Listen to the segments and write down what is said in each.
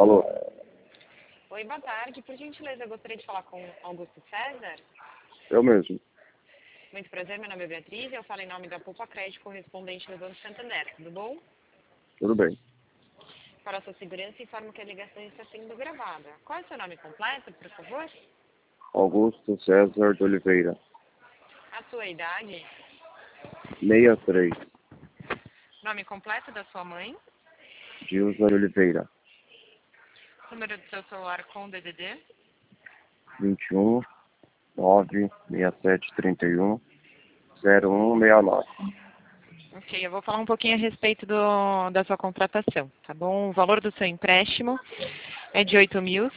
Alô? Oi, boa tarde. Por gentileza, eu gostaria de falar com Augusto César. Eu mesmo. Muito prazer, meu nome é Beatriz e eu falo em nome da Poupa Crédito, correspondente do Banco Santander. Tudo bom? Tudo bem. Para a sua segurança, informo que a ligação está sendo gravada. Qual é o seu nome completo, por favor? Augusto César de Oliveira. A sua idade? 63. Nome completo da sua mãe? Gilza de Oliveira. Número do seu celular com DDD? 21 967 31 0169. Ok, eu vou falar um pouquinho a respeito da sua contratação, tá bom? O valor do seu empréstimo é de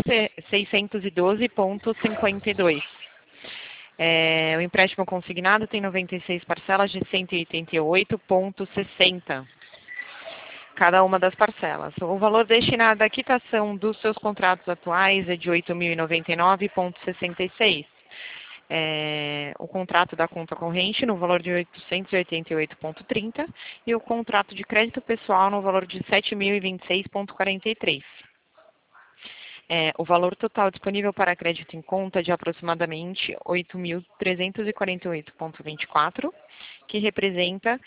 8.612,52. O empréstimo consignado tem 96 parcelas de 188,60. Cada uma das parcelas. O valor destinado à quitação dos seus contratos atuais é de 8.099,66. O contrato da conta corrente no valor de 888,30 e o contrato de crédito pessoal no valor de 7.026,43. O valor total disponível para crédito em conta é de aproximadamente 8.348,24, que representa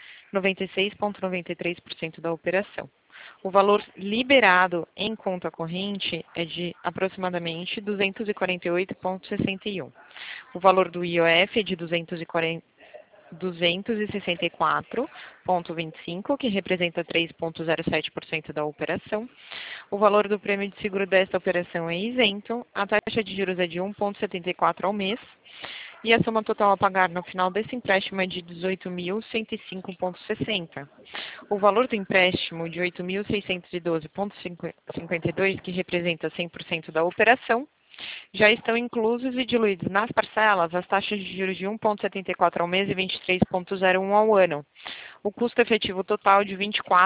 96,93% da operação. O valor liberado em conta corrente é de aproximadamente 248,61. O valor do IOF é de 264,25, que representa 3,07% da operação. O valor do prêmio de seguro desta operação é isento, a taxa de juros é de 1,74 ao mês e a soma total a pagar no final desse empréstimo é de 18.105,60. O valor do empréstimo de 8.612,52, que representa 100% da operação, já estão inclusos e diluídos nas parcelas as taxas de juros de 1,74 ao mês e 23,01 ao ano. O custo efetivo total de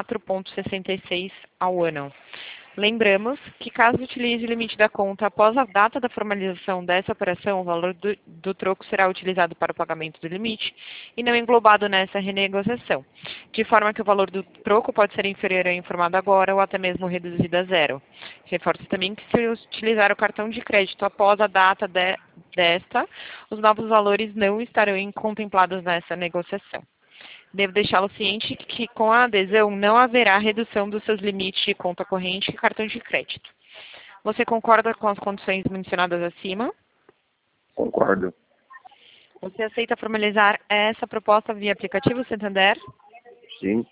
24,66 ao ano. Lembramos que, caso utilize o limite da conta após a data da formalização dessa operação, o valor do troco será utilizado para o pagamento do limite e não englobado nessa renegociação, de forma que o valor do troco pode ser inferior ao informado agora ou até mesmo reduzido a zero. Reforço também que, se utilizar o cartão de crédito após a data desta, os novos valores não estarão contemplados nessa negociação. Devo deixá-lo ciente que, com a adesão, não haverá redução dos seus limites de conta corrente e cartão de crédito. Você concorda com as condições mencionadas acima? Concordo. Você aceita formalizar essa proposta via aplicativo Santander? Sim.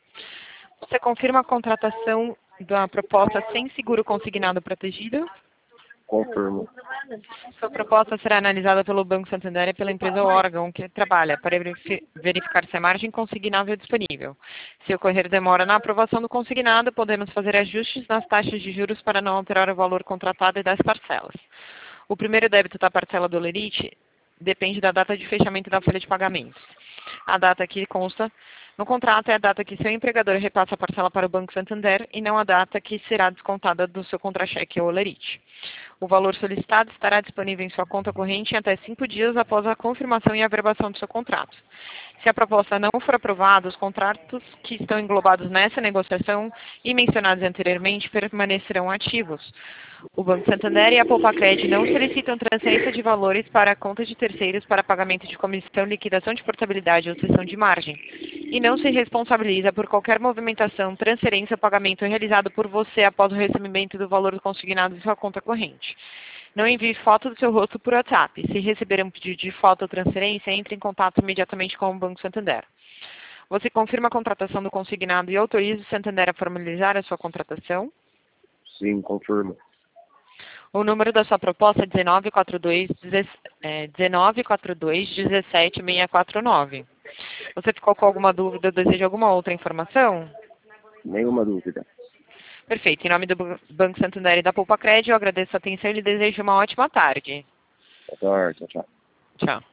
Você confirma a contratação da proposta sem seguro consignado protegido? Confirmo. Sua proposta será analisada pelo Banco Santander e pela empresa órgão que trabalha para verificar se a margem consignável é disponível. Se ocorrer demora na aprovação do consignado, podemos fazer ajustes nas taxas de juros para não alterar o valor contratado e das parcelas. O primeiro débito da parcela do Lerite depende da data de fechamento da folha de pagamentos. A data que consta no contrato é a data que seu empregador repassa a parcela para o Banco Santander e não a data que será descontada do seu contra-cheque ou Lerite. O valor solicitado estará disponível em sua conta corrente em até 5 dias após a confirmação e averbação do seu contrato. Se a proposta não for aprovada, os contratos que estão englobados nessa negociação e mencionados anteriormente permanecerão ativos. O Banco Santander e a Poupa Crédito não solicitam transferência de valores para contas de terceiros para pagamento de comissão, liquidação de portabilidade ou cessão de margem. E não se responsabiliza por qualquer movimentação, transferência ou pagamento realizado por você após o recebimento do valor consignado em sua conta corrente. Não envie foto do seu rosto por WhatsApp. Se receber um pedido de foto ou transferência, entre em contato imediatamente com o Banco Santander. Você confirma a contratação do consignado e autoriza o Santander a formalizar a sua contratação? Sim, confirmo. O número da sua proposta é 1942-17649. Você ficou com alguma dúvida ou deseja alguma outra informação? Nenhuma dúvida. Perfeito. Em nome do Banco Santander e da Poupa Crédito, eu agradeço a atenção e lhe desejo uma ótima tarde. Boa tarde, tchau. Tchau.